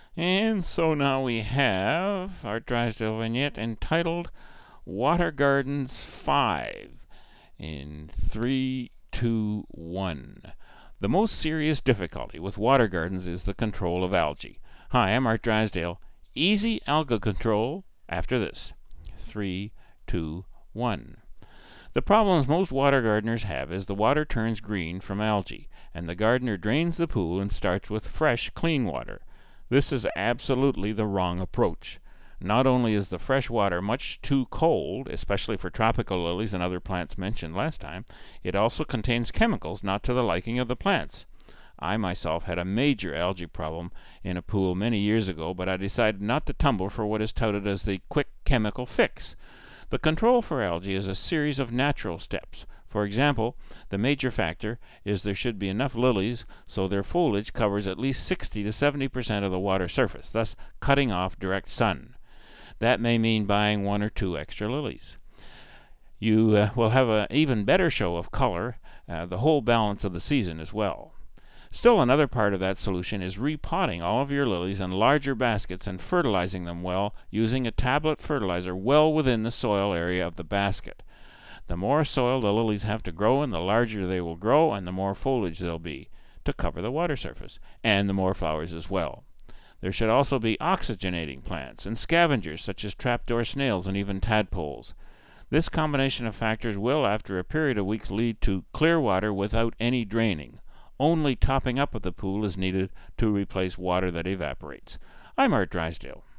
And so now we have our Drysdale vignette entitled Water Gardens 5 in 3, 2, 1. The most serious difficulty with water gardens is the control of algae. Hi, I'm Art Drysdale. Easy algal control after this. 3, 2, 1. The problems most water gardeners have is the water turns green from algae, and the gardener drains the pool and starts with fresh, clean water. This is absolutely the wrong approach. Not only is the fresh water much too cold, especially for tropical lilies and other plants mentioned last time, it also contains chemicals not to the liking of the plants. I myself had a major algae problem in a pool many years ago, but I decided not to tumble for what is touted as the quick chemical fix. The control for algae is a series of natural steps. For example, the major factor is there should be enough lilies so their foliage covers at least 60 to 70% of the water surface, thus cutting off direct sun. That may mean buying 1 or 2 extra lilies. You will have an even better show of color the whole balance of the season as well. Still, another part of that solution is repotting all of your lilies in larger baskets and fertilizing them well using a tablet fertilizer well within the soil area of the basket. The more soil the lilies have to grow in, the larger they will grow and the more foliage there'll be to cover the water surface, and the more flowers as well. There should also be oxygenating plants and scavengers such as trapdoor snails and even tadpoles. This combination of factors will, after a period of weeks, lead to clear water without any draining. Only topping up of the pool is needed to replace water that evaporates. I'm Art Drysdale.